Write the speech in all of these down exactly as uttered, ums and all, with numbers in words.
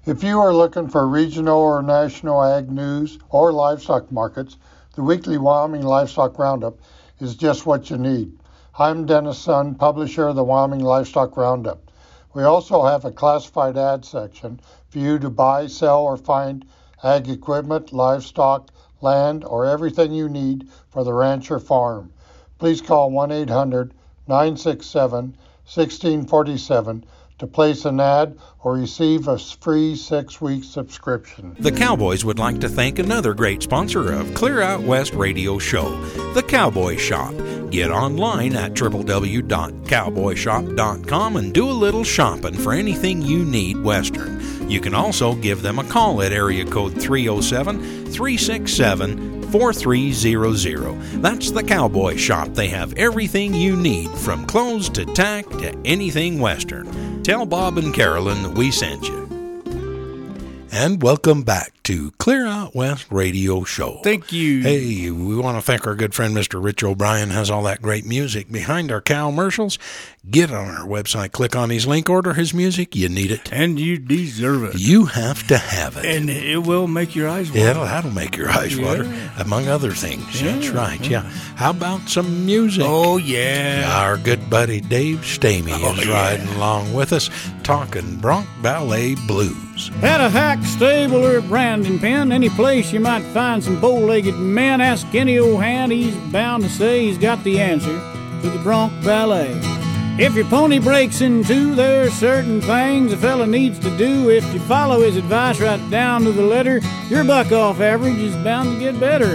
If you are looking for regional or national ag news or livestock markets, the weekly Wyoming Livestock Roundup is just what you need. I'm Dennis Sun, publisher of the Wyoming Livestock Roundup. We also have a classified ad section for you to buy, sell, or find ag equipment, livestock, land, or everything you need for the ranch or farm. Please call one eight hundred nine six seven one six four seven to place an ad or receive a free six-week subscription. The Cowboys would like to thank another great sponsor of Clear Out West Radio Show, The Cowboy Shop. Get online at w w w dot cowboy shop dot com and do a little shopping for anything you need Western. You can also give them a call at area code three oh seven, three six seven, four three zero zero. That's The Cowboy Shop. They have everything you need, from clothes to tack to anything Western. Tell Bob and Carolyn that we sent you. And welcome back to Clear Out West Radio Show. Thank you. Hey, we want to thank our good friend Mister Rich O'Brien. Has all that great music behind our cow commercials. Get on our website, click on his link, order his music. You need it. And you deserve it. You have to have it. And it will make your eyes water. Yeah, that'll, that'll make your eyes yeah. water, among other things. Yeah. That's right, yeah. How about some music? Oh, yeah. Our good buddy Dave Stamey oh, is yeah. riding along with us, talking Bronc Ballet Blues. At a hack, stable, or branding pen, any place you might find some bow-legged men, ask any old hand, he's bound to say he's got the answer to the Bronc Ballet. If your pony breaks in two, there are certain things a fella needs to do. If you follow his advice right down to the letter, your buck-off average is bound to get better.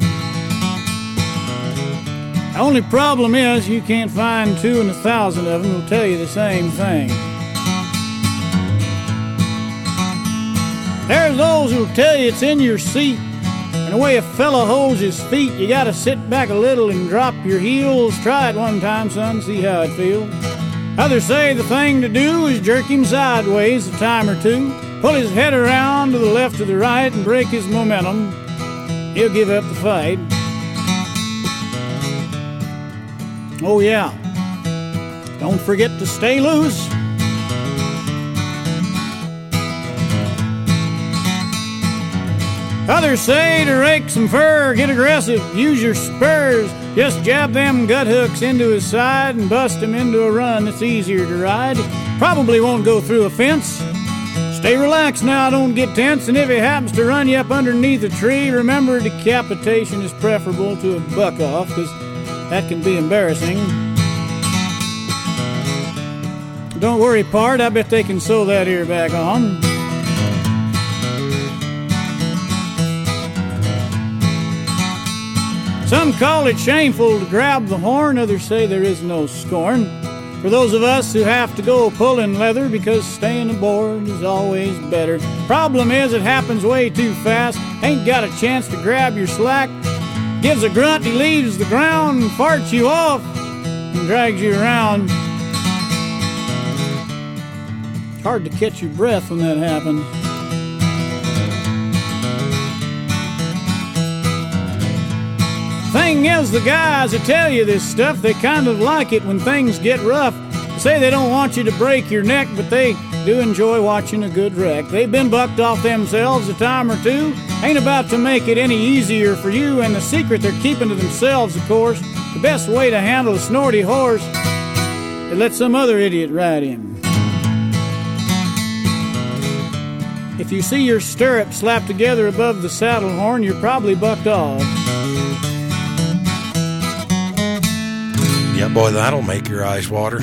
The only problem is you can't find two and a thousand of them who'll tell you the same thing. There's those who'll tell you it's in your seat, and the way a fella holds his feet, you gotta sit back a little and drop your heels. Try it one time, son, see how it feels. Others say the thing to do is jerk him sideways a time or two, pull his head around to the left or the right and break his momentum. He'll give up the fight. Oh yeah, don't forget to stay loose. Others say to rake some fur, get aggressive, use your spurs. Just jab them gut hooks into his side and bust him into a run that's easier to ride. Probably won't go through a fence. Stay relaxed now, don't get tense. And if he happens to run you up underneath a tree, remember decapitation is preferable to a buck-off, because that can be embarrassing. Don't worry, pard, I bet they can sew that ear back on. Some call it shameful to grab the horn, others say there is no scorn for those of us who have to go pulling leather, because staying aboard is always better. Problem is it happens way too fast, ain't got a chance to grab your slack. Gives a grunt, he leaves the ground, and farts you off and drags you around. It's hard to catch your breath when that happens. Thing is, the guys that tell you this stuff, they kind of like it when things get rough. They say they don't want you to break your neck, but they do enjoy watching a good wreck. They've been bucked off themselves a time or two, ain't about to make it any easier for you, and the secret they're keeping to themselves, of course, the best way to handle a snorty horse is let some other idiot ride him. If you see your stirrups slapped together above the saddle horn, you're probably bucked off. Yeah, boy, that'll make your eyes water.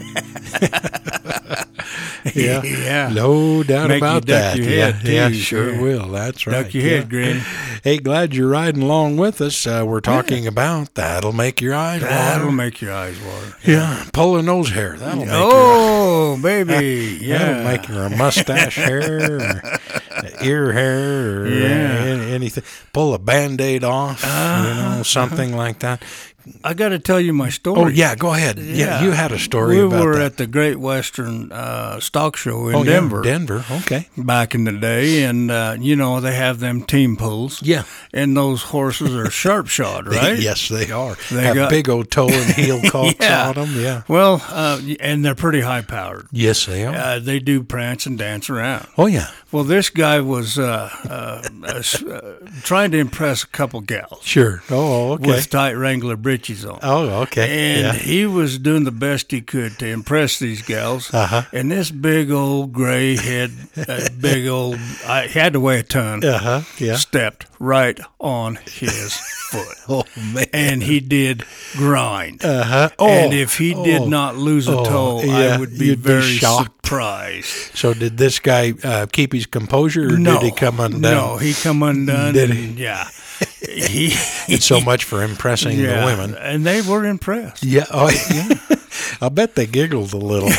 yeah. yeah, no doubt make about you duck that. Your yeah, head too, yeah, sure yeah. will. That's right. Duck your yeah. head, Granny. Hey, glad you're riding along with us. Uh, we're talking yeah. about that'll make your eyes water. That'll make your eyes water. Yeah, yeah. Pulling nose hair. That'll make oh, your, baby. That'll yeah, make your mustache hair, or ear hair, or yeah. uh, anything. Pull a Band-Aid off, uh, you know, something like that. I got to tell you my story. Oh, yeah, go ahead. Yeah, yeah you had a story we about were that. at the Great Western uh, Stock Show in oh, Denver. Yeah, Denver, okay. Back in the day, and, uh, you know, they have them team pulls. Yeah. And those horses are sharp-shod, right? Yes, they are. They have got, big old toe and heel caulks yeah. on them, yeah. Well, uh, and they're pretty high-powered. Yes, they are. Uh, they do prance and dance around. Oh, yeah. Well, this guy was uh, uh, uh, trying to impress a couple gals. Sure. Oh, okay. With tight Wrangler breeches on. Oh, okay. And yeah. he was doing the best he could to impress these gals. Uh-huh. And this big old gray head, uh, big old, I he had to weigh a ton, uh-huh. yeah. stepped right on his foot. Oh, man. And he did grind. Uh-huh. Oh, and if he oh, did not lose a oh, toe, yeah, I would be you'd very be shocked. surprised. So did this guy uh, keep his composure, or no, did he come undone? No, he come undone. Did and, he? Yeah. He, It's so much for impressing yeah, the women. And they were impressed. Yeah. Oh, yeah. I bet they giggled a little.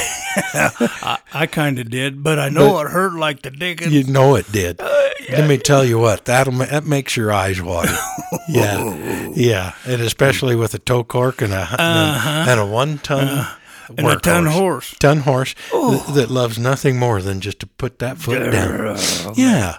I, I kind of did, but I know but it hurt like the dickens. You know it did. Uh, yeah. Let me tell you what, that'll that makes your eyes water. Yeah, yeah, and especially with a toe cork and a uh-huh. and a one ton. Uh, And a ton horse. Ton horse th- that loves nothing more than just to put that foot down. Yeah.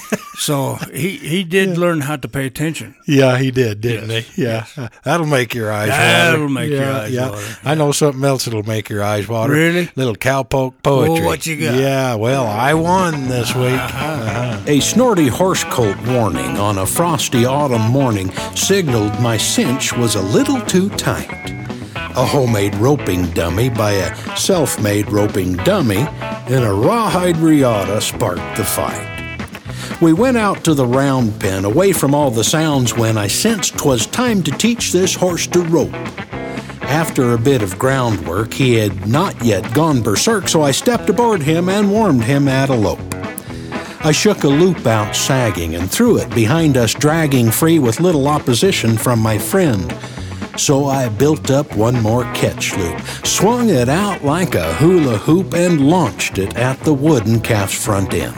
So he, he did yeah. learn how to pay attention. Yeah, he did, didn't yes. he? Yeah. Yes. That'll make your eyes that'll water. make yeah, your eyes yeah. water. Yeah. I know something else that'll make your eyes water. Really? Little cowpoke poetry. Well, what you got? Yeah, well, I won this week. Uh-huh. Uh-huh. A snorty horse colt warning on a frosty autumn morning signaled my cinch was a little too tight. A homemade roping dummy by a self-made roping dummy in a rawhide riata sparked the fight. We went out to the round pen, away from all the sounds, when I sensed 'twas time to teach this horse to rope. After a bit of groundwork, he had not yet gone berserk, so I stepped aboard him and warmed him at a lope. I shook a loop out sagging and threw it behind us, dragging free with little opposition from my friend. So I built up one more catch loop, swung it out like a hula hoop, and launched it at the wooden calf's front end.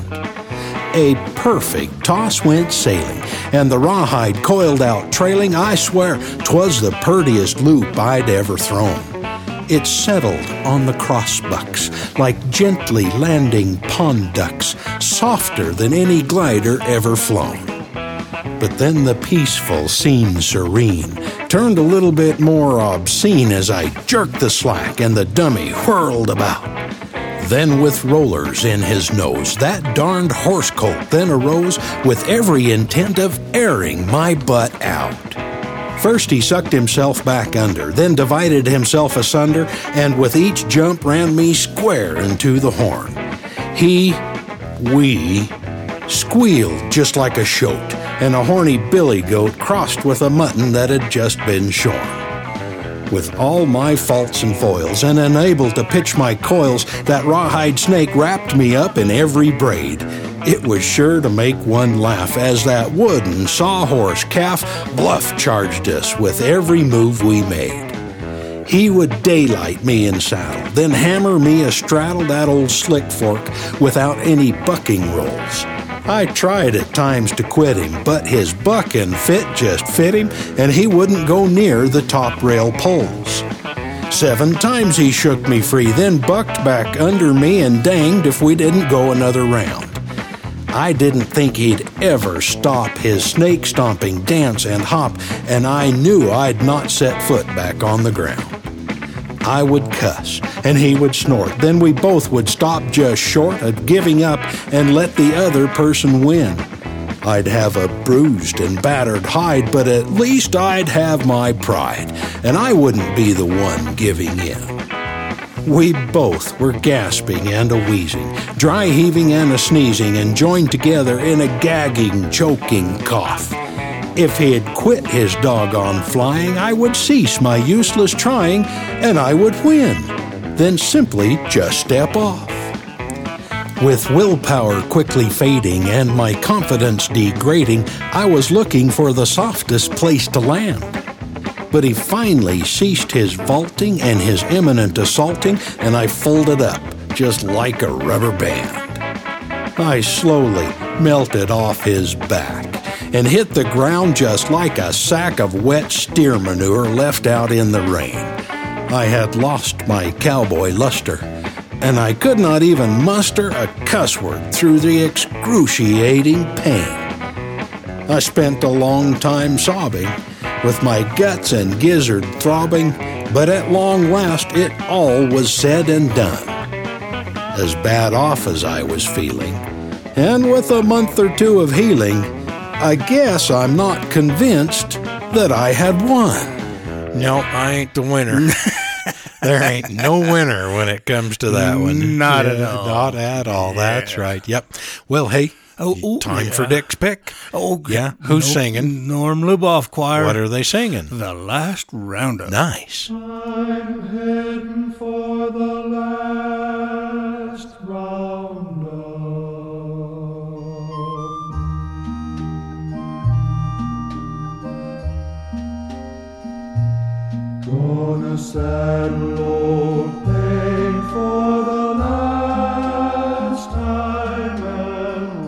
A perfect toss went sailing, and the rawhide coiled out trailing. I swear 'twas the purtiest loop I'd ever thrown. It settled on the crossbucks like gently landing pond ducks, softer than any glider ever flown. But then the peaceful scene serene turned a little bit more obscene as I jerked the slack and the dummy whirled about. Then with rollers in his nose, that darned horse colt then arose with every intent of airing my butt out. First he sucked himself back under, then divided himself asunder, and with each jump ran me square into the horn. He, we, squealed just like a shoat, and a horny billy goat crossed with a mutton that had just been shorn. With all my faults and foils, and unable to pitch my coils, that rawhide snake wrapped me up in every braid. It was sure to make one laugh as that wooden sawhorse calf bluff charged us with every move we made. He would daylight me in saddle, then hammer me astraddle that old slick fork without any bucking rolls. I tried at times to quit him, but his bucking fit just fit him, and he wouldn't go near the top rail poles. Seven times he shook me free, then bucked back under me and danged if we didn't go another round. I didn't think he'd ever stop his snake-stomping dance and hop, and I knew I'd not set foot back on the ground. I would cuss, and he would snort. Then we both would stop just short of giving up and let the other person win. I'd have a bruised and battered hide, but at least I'd have my pride, and I wouldn't be the one giving in. We both were gasping and a wheezing, dry heaving and a sneezing, and joined together in a gagging, choking cough. If he had quit his doggone flying, I would cease my useless trying, and I would win. Then simply just step off. With willpower quickly fading and my confidence degrading, I was looking for the softest place to land. But he finally ceased his vaulting and his imminent assaulting, and I folded up just like a rubber band. I slowly melted off his back, and hit the ground just like a sack of wet steer manure left out in the rain. I had lost my cowboy luster, and I could not even muster a cuss word through the excruciating pain. I spent a long time sobbing, with my guts and gizzard throbbing, but at long last it all was said and done. As bad off as I was feeling, and with a month or two of healing, I guess I'm not convinced that I had won. No, I ain't the winner. There ain't no winner when it comes to that one. Not Yeah, at all. Not at all. Yeah. That's right. Yep. Well, hey, Oh, ooh, time yeah. for Dick's Pick. Oh, Yeah, who's no- singing? Norm Luboff Choir. What are they singing? The Last Roundup. Nice. I'm heading for the last roundup. Gonna saddle old Payne for the last time and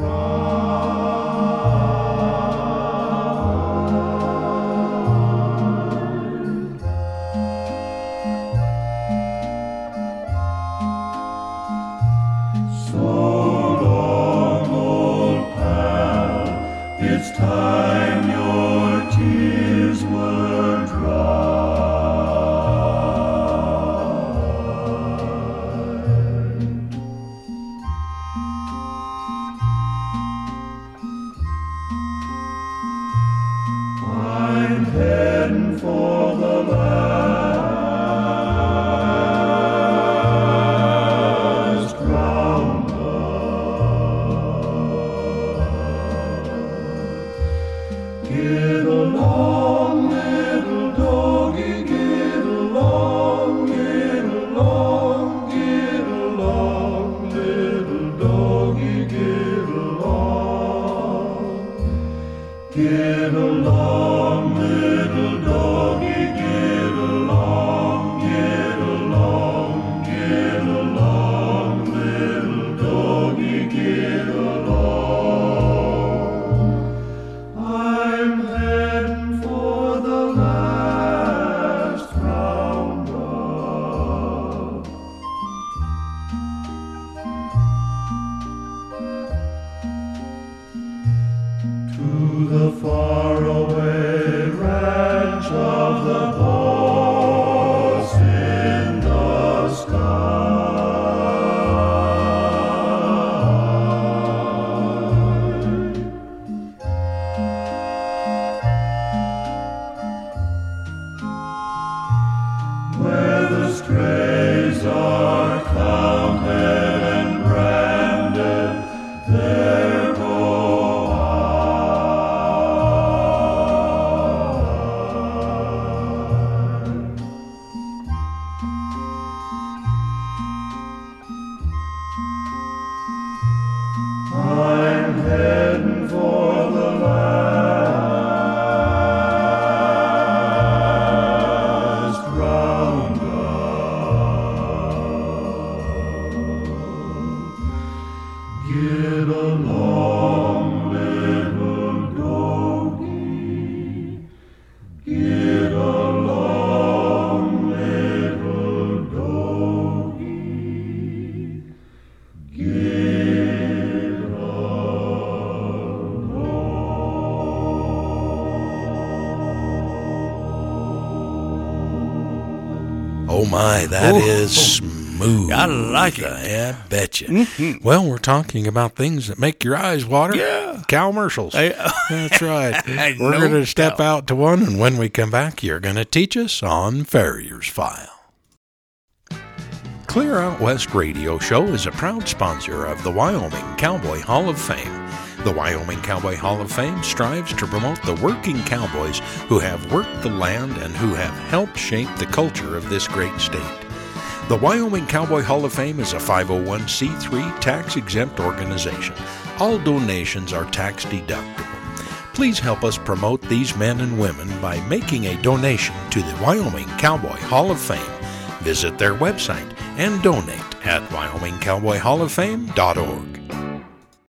ride. So long, old pal, it's time your tears were dry. I'm heading for the last roundup. Get along, little doggy, get along, get along, get along, little doggy, get along. Get along, little doggy, get along, get along, get along, little doggy, get along. I'm heading for the last roundup. To the faraway ranch of the boss in the sky. Where the strays are counted and branded, there go I'm heading for the last roundup. Get along, little doggy. Get along, little doggy. Get Oh, my, that Oh, is oh. smooth. I like it. Yeah, betcha. Mm-hmm. Well, we're talking about things that make your eyes water. Yeah. Commercials. Hey, That's right. I We're know going to step doubt. out to one, and when we come back, you're going to teach us on Farrier's File. Clear Out West Radio Show is a proud sponsor of the Wyoming Cowboy Hall of Fame. The Wyoming Cowboy Hall of Fame strives to promote the working cowboys who have worked the land and who have helped shape the culture of this great state. The Wyoming Cowboy Hall of Fame is a five oh one c three tax-exempt organization. All donations are tax deductible. Please help us promote these men and women by making a donation to the Wyoming Cowboy Hall of Fame. Visit their website and donate at wyoming cowboy hall of fame dot org.